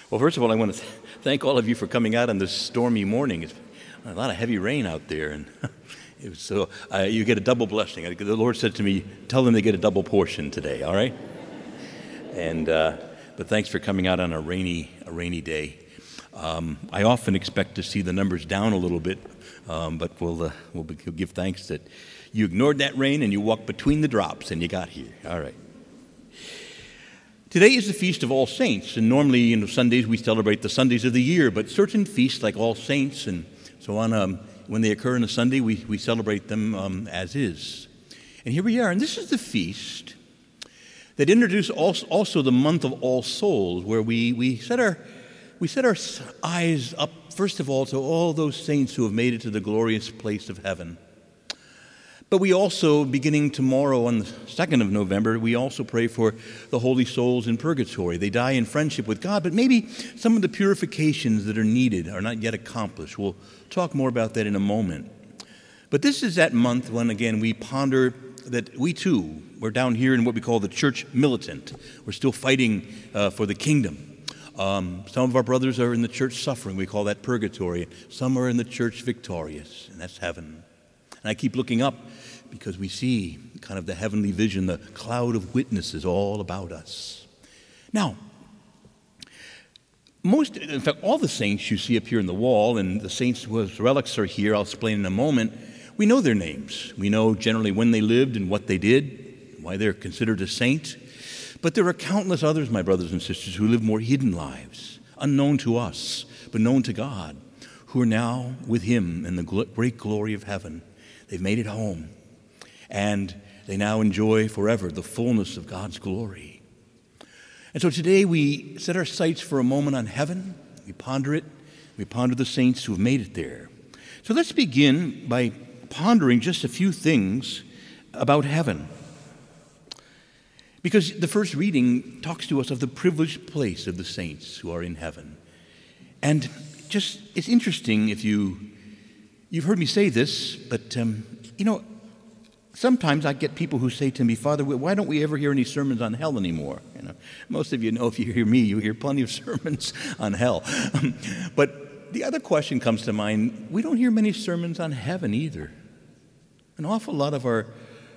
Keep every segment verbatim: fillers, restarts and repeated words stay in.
Well, first of all, I want to th- thank all of you for coming out on this stormy morning. It's a lot of heavy rain out there, and it was so uh, you get a double blessing. The Lord said to me, "Tell them they get a double portion today." All right. And uh, but thanks for coming out on a rainy a rainy day. Um, I often expect to see the numbers down a little bit, um, but we'll uh, we'll give thanks that you ignored that rain and you walked between the drops and you got here. All right. Today is the Feast of All Saints, and normally, you know, Sundays we celebrate the Sundays of the year, but certain feasts like All Saints and so on, um, when they occur on a Sunday, we, we celebrate them um, as is. And here we are, and this is the feast that introduced also, also the month of All Souls, where we, we set our we set our eyes up, first of all, to all those saints who have made it to the glorious place of heaven. But we also, beginning tomorrow on the second of November, we also pray for the holy souls in purgatory. They die in friendship with God, but maybe some of the purifications that are needed are not yet accomplished. We'll talk more about that in a moment. But this is that month when, again, we ponder that we too, we're down here in what we call the church militant. We're still fighting uh, for the kingdom. Um, some of our brothers are in the church suffering. We call that purgatory. Some are in the church victorious, and that's heaven. And I keep looking up because we see kind of the heavenly vision, the cloud of witnesses all about us. Now, most, in fact, all the saints you see up here in the wall, and the saints whose relics are here, I'll explain in a moment, we know their names. We know generally when they lived and what they did, why they're considered a saint. But there are countless others, my brothers and sisters, who live more hidden lives, unknown to us, but known to God, who are now with Him in the great glory of heaven. They've made it home, and they now enjoy forever the fullness of God's glory. And so today we set our sights for a moment on heaven. We ponder it. We ponder the saints who have made it there. So let's begin by pondering just a few things about heaven. Because the first reading talks to us of the privileged place of the saints who are in heaven. And just, it's interesting if you You've heard me say this, but, um, you know, sometimes I get people who say to me, "Father, why don't we ever hear any sermons on hell anymore?" You know, most of you know if you hear me, you hear plenty of sermons on hell. But the other question comes to mind, we don't hear many sermons on heaven either. An awful lot of our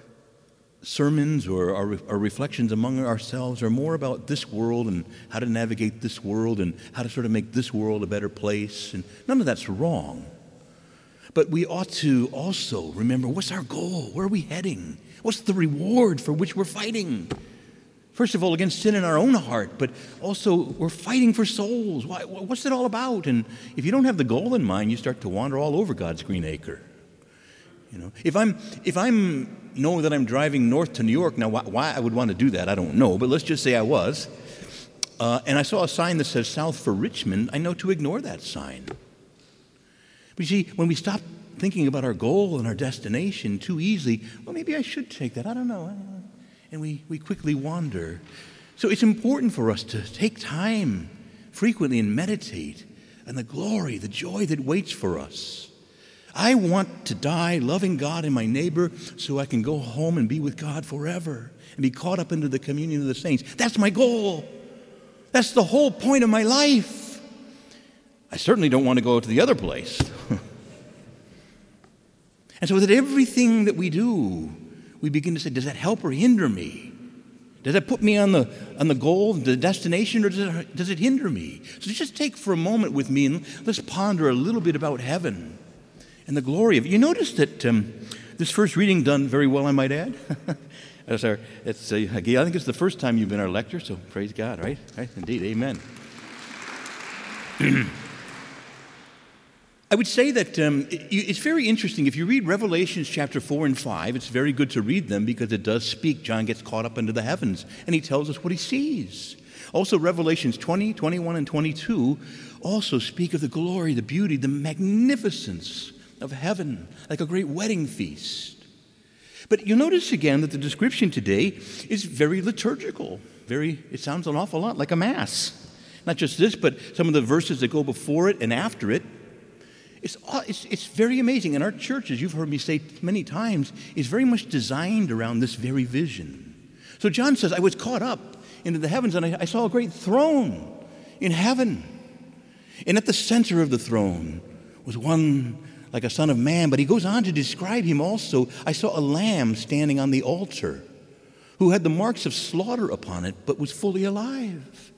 sermons or our, our reflections among ourselves are more about this world and how to navigate this world and how to sort of make this world a better place. And none of that's wrong. But we ought to also remember, what's our goal? Where are we heading? What's the reward for which we're fighting? First of all, against sin in our own heart, but also we're fighting for souls. Why, what's it all about? And if you don't have the goal in mind, you start to wander all over God's green acre. You know, if I'm if I'm know that I'm driving north to New York, now why, why I would want to do that, I don't know. But let's just say I was, uh, and I saw a sign that says south for Richmond, I know to ignore that sign. But you see, when we stop thinking about our goal and our destination too easily, well, maybe I should take that, I don't know. And we, we quickly wander. So it's important for us to take time frequently and meditate on the glory, the joy that waits for us. I want to die loving God and my neighbor so I can go home and be with God forever and be caught up into the communion of the saints. That's my goal. That's the whole point of my life. I certainly don't want to go to the other place. And so that everything that we do, we begin to say, does that help or hinder me? Does that put me on the on the goal, the destination, or does it, does it hinder me? So just take for a moment with me and let's ponder a little bit about heaven and the glory of it. You notice that um, this first reading done very well, I might add. That's our, it's, uh, I think it's the first time you've been our lector, so praise God, right? Right? Indeed, amen. I would say that um, it, it's very interesting. If you read Revelations chapter four and five, it's very good to read them because it does speak. John gets caught up into the heavens, and he tells us what he sees. Also, Revelations twenty, twenty-one, and twenty-two also speak of the glory, the beauty, the magnificence of heaven, like a great wedding feast. But you'll notice again that the description today is very liturgical. Very, it sounds an awful lot like a mass. Not just this, but some of the verses that go before it and after it. It's, it's, it's very amazing. And our church, as you've heard me say many times, is very much designed around this very vision. So John says, I was caught up into the heavens and I, I saw a great throne. in heaven. And at the center of the throne was one like a son of man. But he goes on to describe him also. I saw a lamb standing on the altar who had the marks of slaughter upon it, but was fully alive.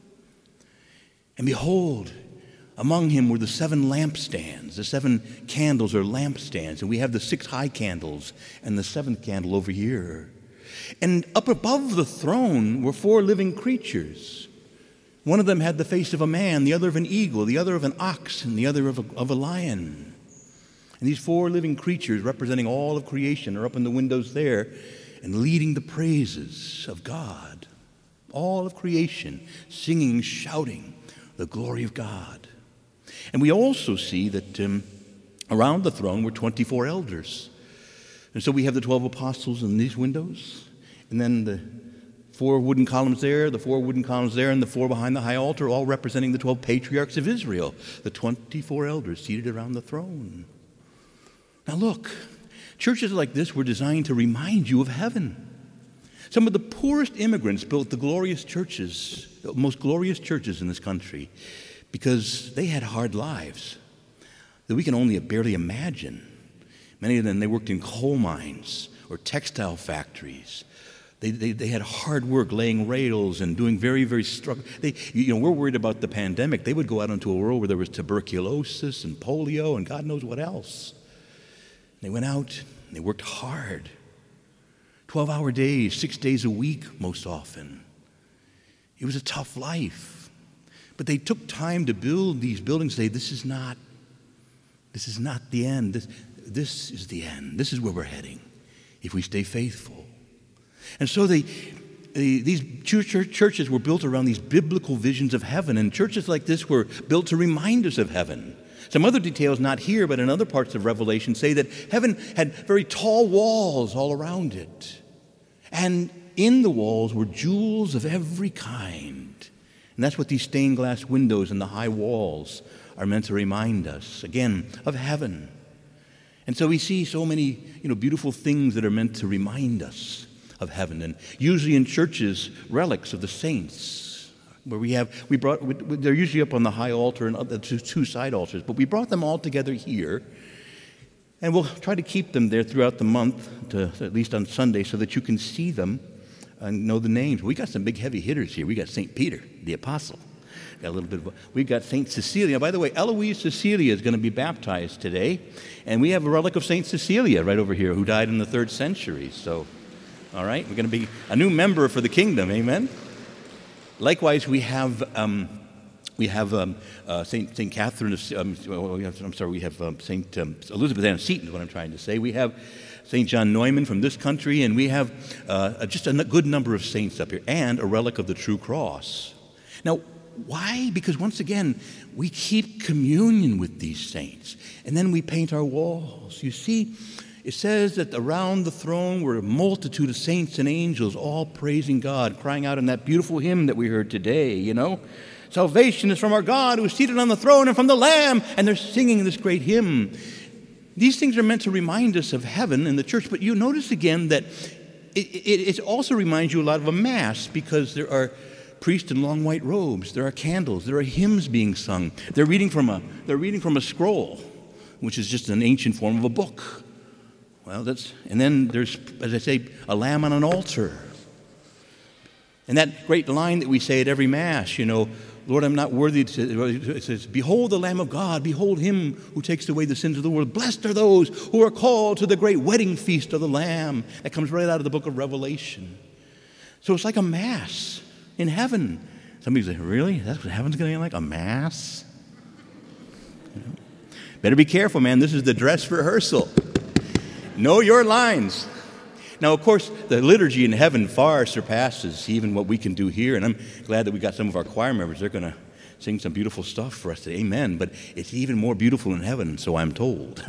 And behold, among him were the seven lampstands. The seven candles are lampstands. And we have the six high candles and the seventh candle over here. And up above the throne were four living creatures. One of them had the face of a man, the other of an eagle, the other of an ox, and the other of a, of a lion. And these four living creatures, representing all of creation, are up in the windows there and leading the praises of God. All of creation, singing, shouting the glory of God. And we also see that um, around the throne were twenty-four elders. And so we have the twelve apostles in these windows, and then the four wooden columns there, the four wooden columns there, and the four behind the high altar, all representing the twelve patriarchs of Israel, the twenty-four elders seated around the throne. Now look, churches like this were designed to remind you of heaven. Some of the poorest immigrants built the glorious churches, the most glorious churches in this country, because they had hard lives that we can only barely imagine. Many of them, they worked in coal mines or textile factories. They, they, they had hard work laying rails and doing very, very struggle. They, you know, we're worried about the pandemic. They would go out into a world where there was tuberculosis and polio and God knows what else. They went out and they worked hard. twelve-hour days, six days a week most often. It was a tough life. But they took time to build these buildings. Say, this is not, this is not the end. This, this is the end. This is where we're heading if we stay faithful. And so they, they, these church, churches were built around these biblical visions of heaven. And churches like this were built to remind us of heaven. Some other details, not here, but in other parts of Revelation, say that heaven had very tall walls all around it. And in the walls were jewels of every kind. And that's what these stained glass windows and the high walls are meant to remind us, again, of heaven. And so we see so many, you know, beautiful things that are meant to remind us of heaven. And usually in churches, relics of the saints, where we have, we brought, they're usually up on the high altar and the two side altars, but we brought them all together here. And we'll try to keep them there throughout the month, to, at least on Sunday, so that you can see them and know the names. We got some big heavy hitters here. We got Saint Peter, the apostle. Got a little bit of, we got Saint Cecilia. By the way, Eloise Cecilia is going to be baptized today. And we have a relic of Saint Cecilia right over here, who died in the third century. So, all right, we're going to be a new member for the kingdom. Amen? Likewise, we have um, we have um, uh, Saint Saint Catherine. Of, um, well, we have, I'm sorry, we have um, Saint um, Elizabeth Ann Seton. Is what I'm trying to say. We have Saint John Neumann from this country, and we have uh, just a good number of saints up here, and a relic of the true cross. Now, why? Because once again, we keep communion with these saints, and then we paint our walls. You see, it says that around the throne were a multitude of saints and angels, all praising God, crying out in that beautiful hymn that we heard today, you know. Salvation is from our God who is seated on the throne and from the Lamb, and they're singing this great hymn. These things are meant to remind us of heaven in the church, but you notice again that it, it, it also reminds you a lot of a Mass, because there are priests in long white robes, there are candles, there are hymns being sung. They're reading from a, they're reading from a scroll, which is just an ancient form of a book. Well, that's, and then there's, as I say, a lamb on an altar. And that great line that we say at every Mass, you know, Lord, I'm not worthy to, it says, behold the Lamb of God, behold him who takes away the sins of the world. Blessed are those who are called to the great wedding feast of the Lamb. That comes right out of the book of Revelation. So it's like a Mass in heaven. Somebody say, really? That's what heaven's going to be like? A Mass? You know? Better be careful, man. This is the dress rehearsal. Know your lines. Now, of course, the liturgy in heaven far surpasses even what we can do here, and I'm glad that we got some of our choir members. They're going to sing some beautiful stuff for us today. Amen. But it's even more beautiful in heaven, so I'm told.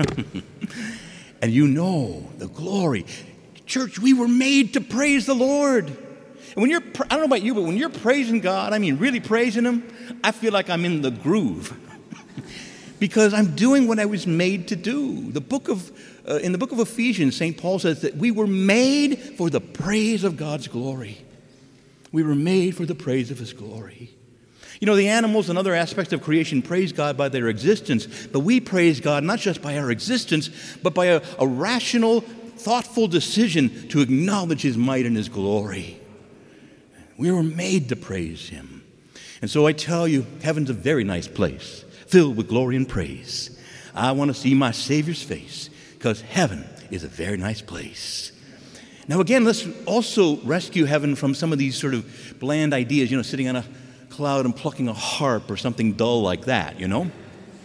And you know the glory. Church, we were made to praise the Lord. And when you're, I don't know about you, but when you're praising God, I mean really praising Him, I feel like I'm in the groove. Because I'm doing what I was made to do. The book of, uh, in the book of Ephesians, Saint Paul says that we were made for the praise of God's glory. We were made for the praise of His glory. You know, the animals and other aspects of creation praise God by their existence, but we praise God not just by our existence, but by a, a rational, thoughtful decision to acknowledge His might and His glory. We were made to praise Him. And so I tell you, heaven's a very nice place, filled with glory and praise. I want to see my Savior's face, because heaven is a very nice place. Now again, let's also rescue heaven from some of these sort of bland ideas, you know, sitting on a cloud and plucking a harp or something dull like that, you know?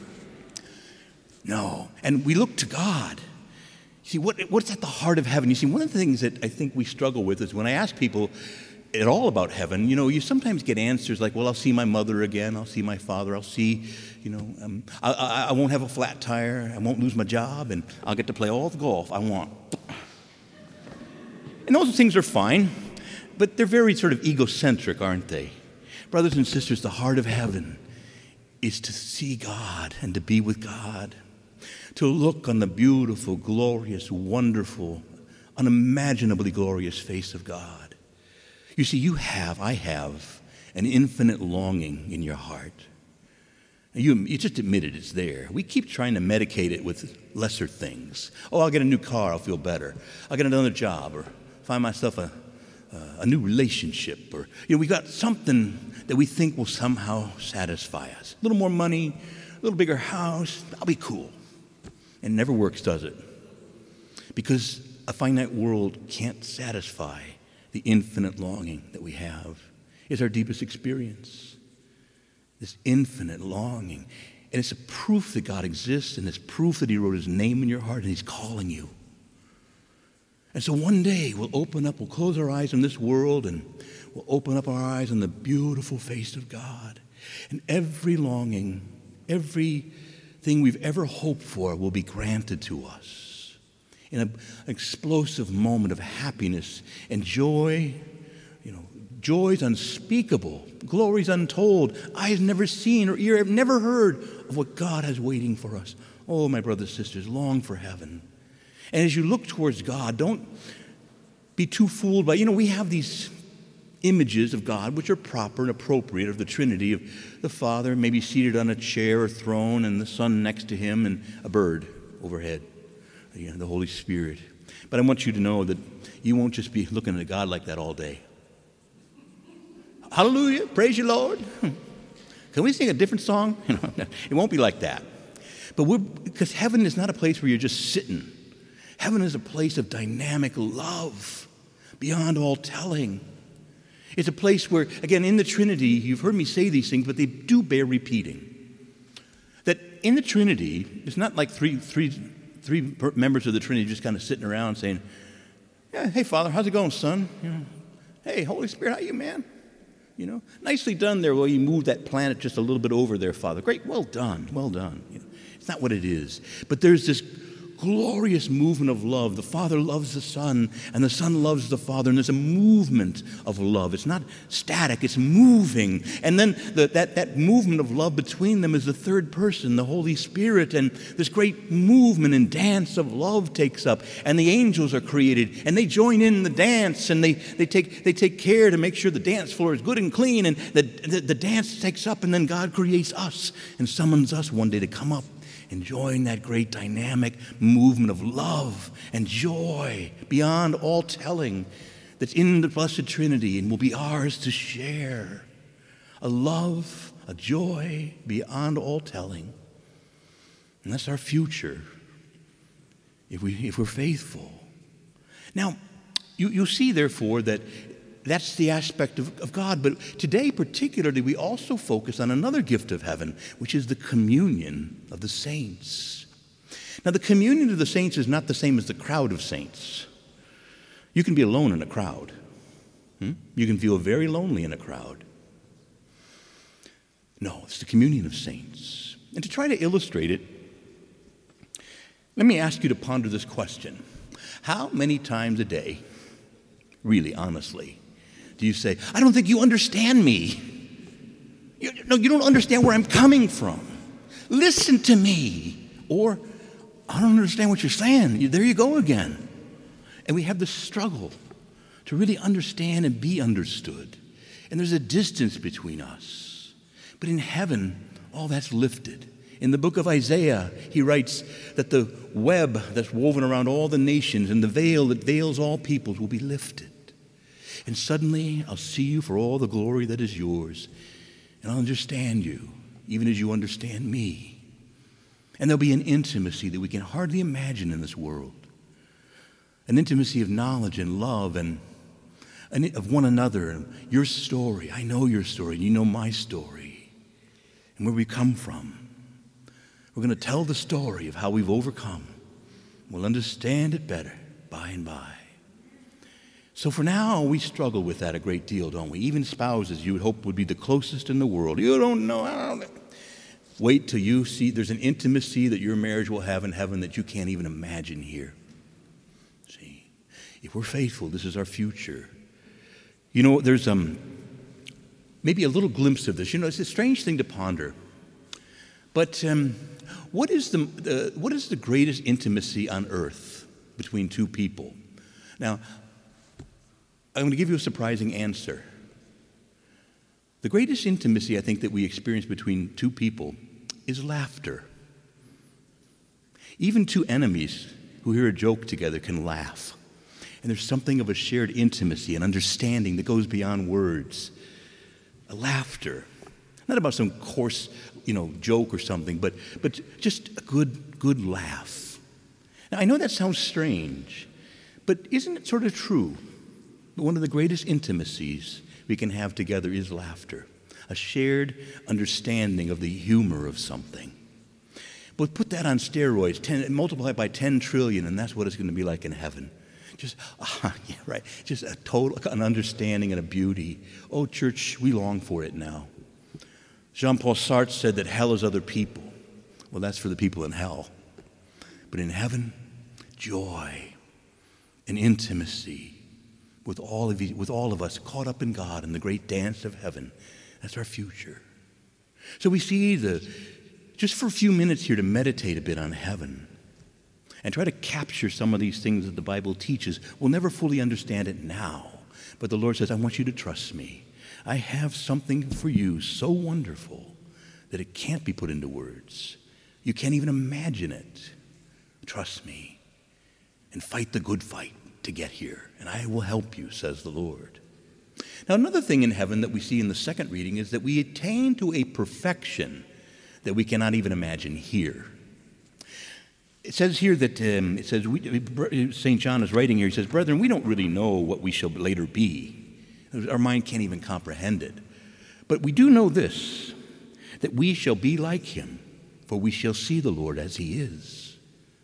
No. And we look to God. You see, what, what's at the heart of heaven? You see, one of the things that I think we struggle with is when I ask people at all about heaven, you know, you sometimes get answers like, well, I'll see my mother again, I'll see my father, I'll see, you know, um, I, I, I won't have a flat tire, I won't lose my job, and I'll get to play all the golf I want. And those things are fine, but they're very sort of egocentric, aren't they? Brothers and sisters, the heart of heaven is to see God and to be with God, to look on the beautiful, glorious, wonderful, unimaginably glorious face of God. You see, you have, I have, an infinite longing in your heart. You, you just admitted it's there. We keep trying to medicate it with lesser things. Oh, I'll get a new car, I'll feel better. I'll get another job, or find myself a, uh, a new relationship. Or, you know, we got something that we think will somehow satisfy us. A little more money, a little bigger house, I'll be cool. And it never works, does it? Because a finite world can't satisfy the infinite longing that we have. It's our deepest experience. This infinite longing. And it's a proof that God exists, and it's proof that He wrote His name in your heart, and He's calling you. And so one day we'll open up, we'll close our eyes on this world, and we'll open up our eyes on the beautiful face of God. And every longing, everything we've ever hoped for will be granted to us in an explosive moment of happiness and joy, you know, joys unspeakable, glories untold, eyes never seen or ear never heard of what God has waiting for us. Oh, my brothers and sisters, long for heaven. And as you look towards God, don't be too fooled by, you know, we have these images of God which are proper and appropriate of the Trinity, of the Father maybe seated on a chair or throne, and the Son next to Him, and a bird overhead, you know, the Holy Spirit. But I want you to know that you won't just be looking at God like that all day. Hallelujah, praise you, Lord. Can we sing a different song? It won't be like that. But we're, because heaven is not a place where you're just sitting. Heaven is a place of dynamic love beyond all telling. It's a place where, again, in the Trinity, you've heard me say these things, but they do bear repeating. That in the Trinity, it's not like three, three, three members of the Trinity just kind of sitting around saying, yeah, hey, Father, how's it going, son? You know, hey, Holy Spirit, how you, man? You know, nicely done there. Well, you moved that planet just a little bit over there, Father. Great, well done, well done. You know, it's not what it is. But there's this glorious movement of love. The Father loves the Son, and the Son loves the Father, and there's a movement of love. It's not static, it's moving. And then the, that, that movement of love between them is the third person, the Holy Spirit, and this great movement and dance of love takes up, and the angels are created, and they join in the dance, and they, they, take, they take care to make sure the dance floor is good and clean, and the, the, the dance takes up, and then God creates us and summons us one day to come up, enjoying that great dynamic movement of love and joy beyond all telling that's in the Blessed Trinity and will be ours to share. A love, a joy beyond all telling. And that's our future if, we, if we're faithful. Now, you, you'll see, therefore, that that's the aspect of, of God. But today, particularly, we also focus on another gift of heaven, which is the communion of the saints. Now, the communion of the saints is not the same as the crowd of saints. You can be alone in a crowd. Hmm? You can feel very lonely in a crowd. No, it's the communion of saints. And to try to illustrate it, let me ask you to ponder this question. How many times a day, really, honestly, do you say, I don't think you understand me? You, no, you don't understand where I'm coming from. Listen to me. Or, I don't understand what you're saying. There you go again. And we have this struggle to really understand and be understood. And there's a distance between us. But in heaven, all that's lifted. In the book of Isaiah, he writes that the web that's woven around all the nations and the veil that veils all peoples will be lifted. And suddenly, I'll see you for all the glory that is yours. And I'll understand you, even as you understand me. And there'll be an intimacy that we can hardly imagine in this world. An intimacy of knowledge and love and, and of one another. Your story, I know your story, you know my story. And where we come from. We're going to tell the story of how we've overcome. We'll understand it better by and by. So for now, we struggle with that a great deal, don't we? Even spouses you would hope would be the closest in the world. You don't know. I don't know. Wait till you see there's an intimacy that your marriage will have in heaven that you can't even imagine here. See, if we're faithful, this is our future. You know, there's um maybe a little glimpse of this. You know, it's a strange thing to ponder. But um, what is the, the what is the greatest intimacy on earth between two people? Now, I'm going to give you a surprising answer. The greatest intimacy I think that we experience between two people is laughter. Even two enemies who hear a joke together can laugh. And there's something of a shared intimacy and understanding that goes beyond words. A laughter. Not about some coarse, you know, joke or something, but but just a good, good laugh. Now, I know that sounds strange, but isn't it sort of true? One of the greatest intimacies we can have together is laughter, a shared understanding of the humor of something. But put that on steroids, ten, multiply it by ten trillion, and that's what it's going to be like in heaven. Just, ah, yeah, right, just a total, an understanding and a beauty. Oh, church, we long for it now. Jean-Paul Sartre said that hell is other people. Well, that's for the people in hell. But in heaven, joy and intimacy with all of you, with all of us caught up in God in the great dance of heaven. That's our future. So we see the, just for a few minutes here to meditate a bit on heaven and try to capture some of these things that the Bible teaches. We'll never fully understand it now, but the Lord says, I want you to trust me. I have something for you so wonderful that it can't be put into words. You can't even imagine it. Trust me and fight the good fight to get here, and I will help you, says the Lord. Now, another thing in heaven that we see in the second reading is that we attain to a perfection that we cannot even imagine here. It says here that, um, it says, we, Saint John is writing here, he says, brethren, we don't really know what we shall later be. Our mind can't even comprehend it. But we do know this, that we shall be like him, for we shall see the Lord as he is.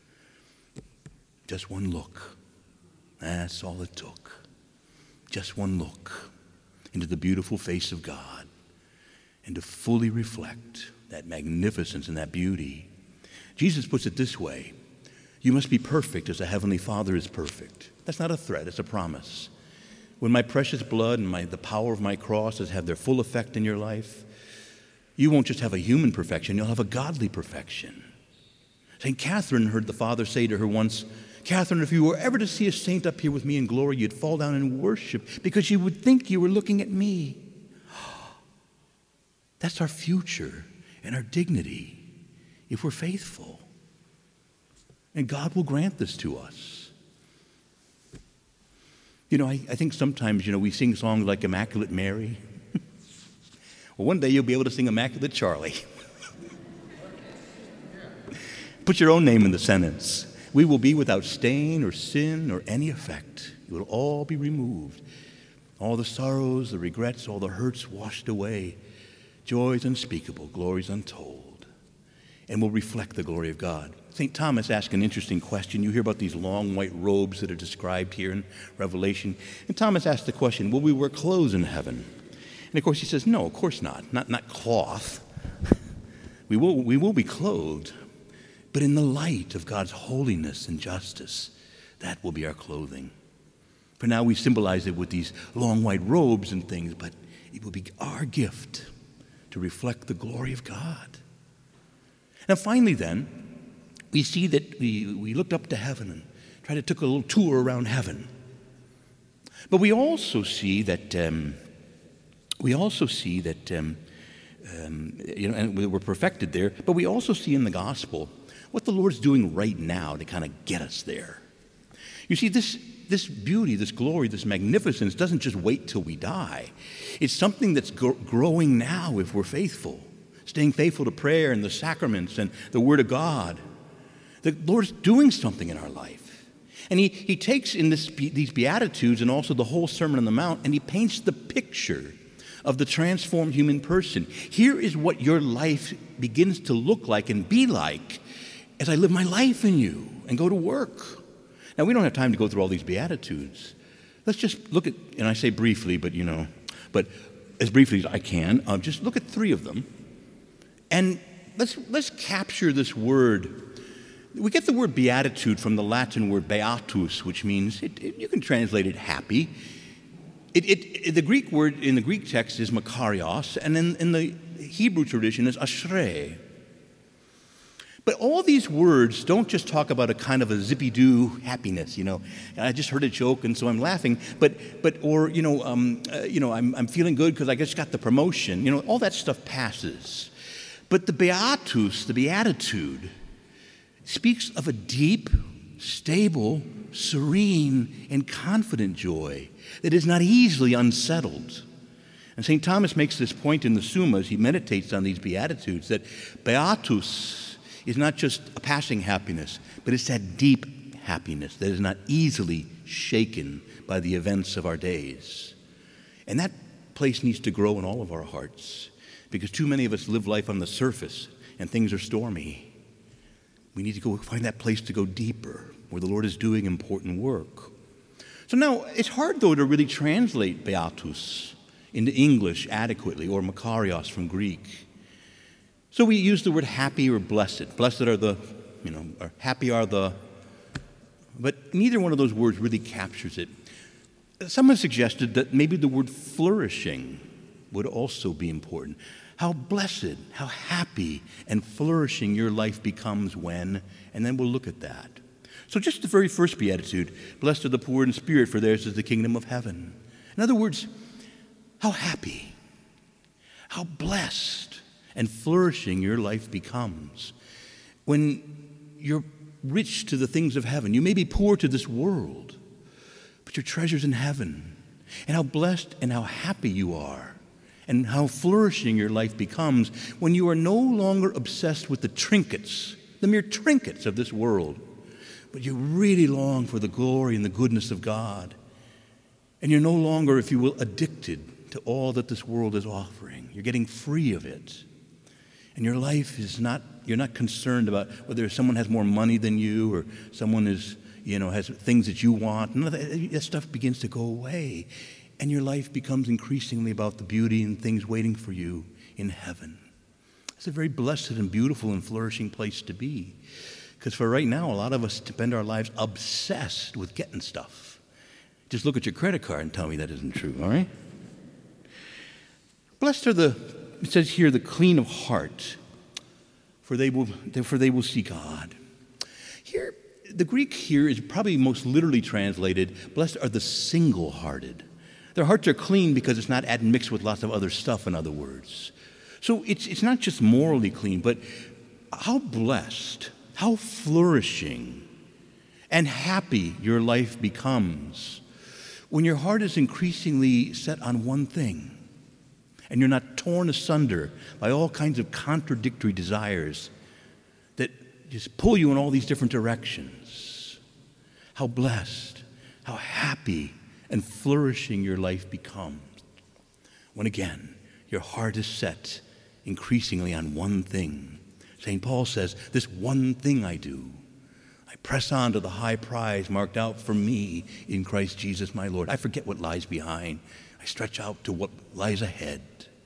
Just one look. That's all it took. Just one look into the beautiful face of God and to fully reflect that magnificence and that beauty. Jesus puts it this way, you must be perfect as a heavenly Father is perfect. That's not a threat, it's a promise. When my precious blood and my, the power of my cross has had their full effect in your life, you won't just have a human perfection, you'll have a godly perfection. Saint Catherine heard the Father say to her once, Catherine, if you were ever to see a saint up here with me in glory, you'd fall down and worship because you would think you were looking at me. That's our future and our dignity if we're faithful. And God will grant this to us. You know, I, I think sometimes, you know, we sing songs like Immaculate Mary. Well, one day you'll be able to sing Immaculate Charlie. Put your own name in the sentence. We will be without stain or sin or any effect. It will all be removed. All the sorrows, the regrets, all the hurts washed away. Joys unspeakable, glories untold. And will reflect the glory of God. Saint Thomas asked an interesting question. You hear about these long white robes that are described here in Revelation. And Thomas asked the question, will we wear clothes in heaven? And of course he says, no, of course not. Not, not cloth. we, will, we will be clothed. But in the light of God's holiness and justice, that will be our clothing. For now we symbolize it with these long white robes and things, but it will be our gift to reflect the glory of God. Now finally then, we see that we, we looked up to heaven and tried to take a little tour around heaven. But we also see that um, we also see that um, um, you know, and we're perfected there. But we also see in the gospel what the Lord's doing right now to kind of get us there. You see, this, this beauty, this glory, this magnificence doesn't just wait till we die. It's something that's gr- growing now if we're faithful, staying faithful to prayer and the sacraments and the Word of God. The Lord's doing something in our life. And he, he takes in this, these Beatitudes and also the whole Sermon on the Mount, and he paints the picture of the transformed human person. Here is what your life begins to look like and be like as I live my life in you and go to work. Now, we don't have time to go through all these Beatitudes. Let's just look at, and I say briefly, but you know, but as briefly as I can, uh, just look at three of them. And let's, let's capture this word. We get the word beatitude from the Latin word beatus, which means, it, it, you can translate it happy. It, it, the Greek word in the Greek text is makarios, and in, in the Hebrew tradition is ashrei. But all these words don't just talk about a kind of a zippy-doo happiness, you know. I just heard a joke and so I'm laughing. But, but or, you know, um, uh, you know, I'm, I'm feeling good because I just got the promotion. You know, all that stuff passes. But the beatus, the beatitude, speaks of a deep, stable, serene, and confident joy that is not easily unsettled. And Saint Thomas makes this point in the Summa as he meditates on these beatitudes, that beatus is not just a passing happiness, but it's that deep happiness that is not easily shaken by the events of our days. And that place needs to grow in all of our hearts, because too many of us live life on the surface and things are stormy. We need to go find that place to go deeper, where the Lord is doing important work. So now, it's hard, though, to really translate beatus into English adequately, or makarios from Greek. So we use the word happy or blessed. Blessed are the, you know, or happy are the, but neither one of those words really captures it. Someone suggested that maybe the word flourishing would also be important. How blessed, how happy and flourishing your life becomes when, and then we'll look at that. So just the very first beatitude, blessed are the poor in spirit, for theirs is the kingdom of heaven. In other words, how happy, how blessed and flourishing your life becomes when you're rich to the things of heaven. You may be poor to this world, but your treasure's in heaven. And how blessed and how happy you are, and how flourishing your life becomes when you are no longer obsessed with the trinkets, the mere trinkets of this world, but you really long for the glory and the goodness of God. And you're no longer, if you will, addicted to all that this world is offering. You're getting free of it. And your life is not, you're not concerned about whether someone has more money than you or someone is, you know, has things that you want. None of that, that stuff begins to go away. And your life becomes increasingly about the beauty and things waiting for you in heaven. It's a very blessed and beautiful and flourishing place to be. Because for right now, a lot of us spend our lives obsessed with getting stuff. Just look at your credit card and tell me that isn't true, all right? Blessed are the, it says here, the clean of heart, for they will, for they will see God. Here, the Greek here is probably most literally translated, blessed are the single-hearted. Their hearts are clean because it's not admixed with lots of other stuff, in other words. So it's, it's not just morally clean, but how blessed, how flourishing and happy your life becomes when your heart is increasingly set on one thing and you're not torn asunder by all kinds of contradictory desires that just pull you in all these different directions. How blessed, how happy and flourishing your life becomes when, again, your heart is set increasingly on one thing. Saint Paul says, this one thing I do, I press on to the high prize marked out for me in Christ Jesus my Lord. I forget what lies behind. I stretch out to what lies ahead.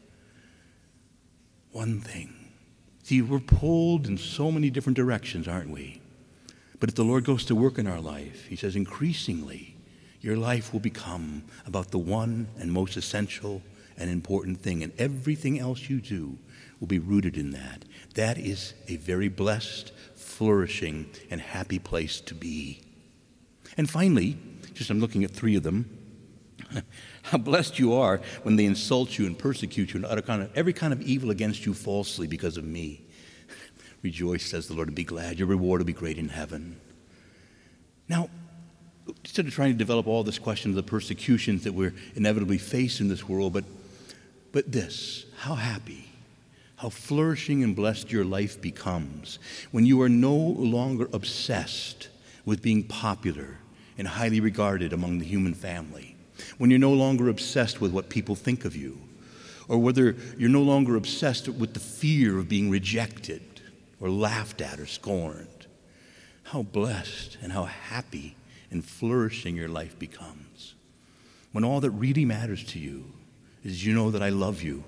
One thing. See, we're pulled in so many different directions, aren't we? But if the Lord goes to work in our life, he says, increasingly, your life will become about the one and most essential and important thing, and everything else you do will be rooted in that. That is a very blessed, flourishing, and happy place to be. And finally, just I'm looking at three of them, How blessed you are when they insult you and persecute you and utter kind of, every kind of evil against you falsely because of me. Rejoice, says the Lord, and be glad. Your reward will be great in heaven. Now, instead of trying to develop all this question of the persecutions that we're inevitably faced in this world, but, but this, how happy, how flourishing and blessed your life becomes when you are no longer obsessed with being popular and highly regarded among the human family, when you're no longer obsessed with what people think of you, or whether you're no longer obsessed with the fear of being rejected or laughed at or scorned. How blessed and how happy and flourishing your life becomes when all that really matters to you is you know that I love you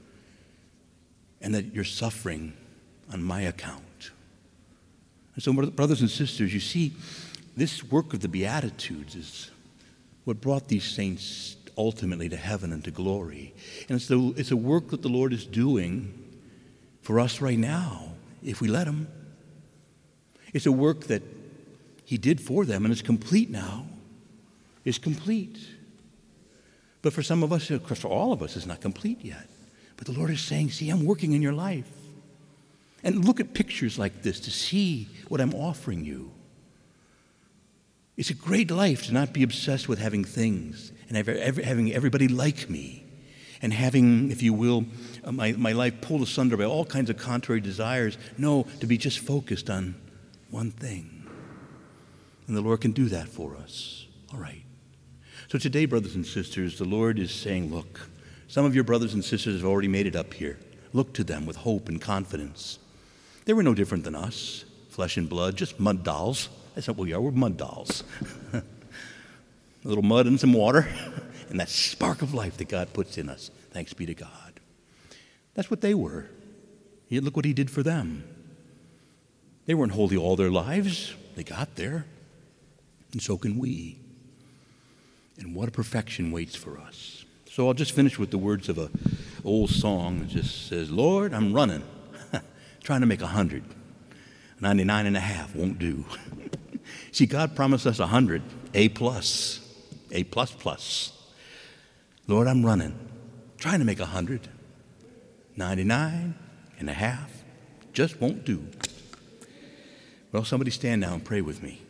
and that you're suffering on my account. And so, brothers and sisters, you see, this work of the Beatitudes is what brought these saints ultimately to heaven and to glory. And it's, the, it's a work that the Lord is doing for us right now, if we let him. It's a work that he did for them, and it's complete now. It's complete. But for some of us, for all of us, it's not complete yet. But the Lord is saying, see, I'm working in your life. And look at pictures like this to see what I'm offering you. It's a great life to not be obsessed with having things and having everybody like me and having, if you will, my, my life pulled asunder by all kinds of contrary desires. No, to be just focused on one thing. And the Lord can do that for us. All right. So today, brothers and sisters, the Lord is saying, look, some of your brothers and sisters have already made it up here. Look to them with hope and confidence. They were no different than us, flesh and blood, just mud dolls. That's not what we are. We're mud dolls. A little mud and some water, and that spark of life that God puts in us. Thanks be to God. That's what they were. Yet look what he did for them. They weren't holy all their lives. They got there. And so can we. And what a perfection waits for us. So I'll just finish with the words of an old song that just says, Lord, I'm running, trying to make a hundred. ninety-nine and a half won't do. See, God promised us a hundred, A plus, A plus plus. Lord, I'm running, trying to make a hundred. ninety-nine and a half just won't do. Well, somebody stand now and pray with me.